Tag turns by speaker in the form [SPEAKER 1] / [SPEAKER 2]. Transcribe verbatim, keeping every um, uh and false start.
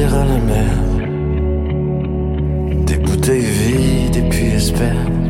[SPEAKER 1] à la mer. Des bouteilles vides et puis espère